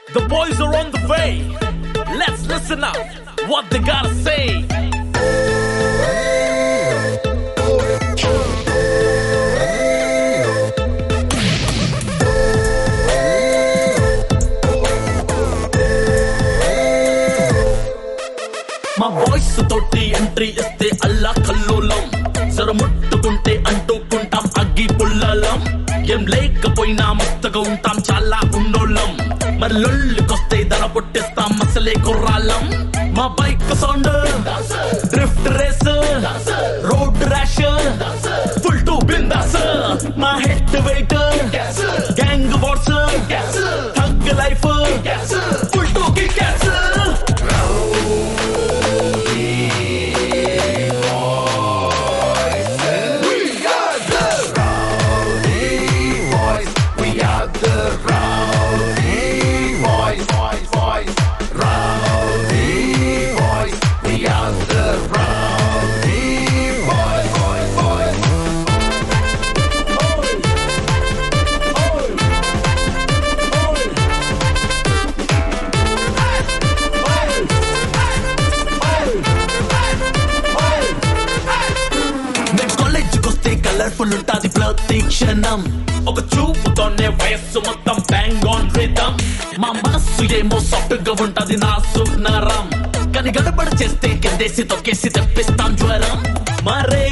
The boys are on the way. Let's listen up what they gotta say. మా voice తోటి entry ఇస్తే అల్లా కల్లోలం, జర ముట్టుకుంటే అంటుకుంటాం అగ్గి పుల్లలం. ఏం లేకపోయినా మస్తుగా ఉంటాం చాలా ఉన్నోళ్ళం, మరి లొల్లికొస్తే ధర పుట్టిస్తాం మసలే కుర్రాళ్ళం. మా bike sound drift race road rash full to బిందాస్. మా head weight gang wars thug life full to kickass. Colourful ఉంటాది ప్రతి క్షణం, ఒక చూపుతోనే వయస్సు మొత్తం బ్యాంగ్ ఆన్ రిథం. మా మనస్సు ఏమో సాఫ్ట్ గా ఉంటది నాసుక్ నరం, కానీ గడబడ చేస్తే కిందేసి తొక్కేసి తెప్పిస్తాం జ్వరం. మరే